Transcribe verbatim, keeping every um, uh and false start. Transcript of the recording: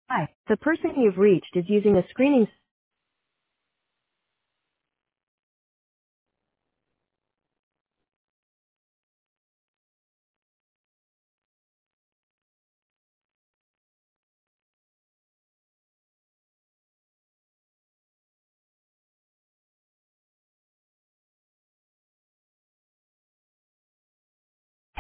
Hi, the person you've reached is using a screening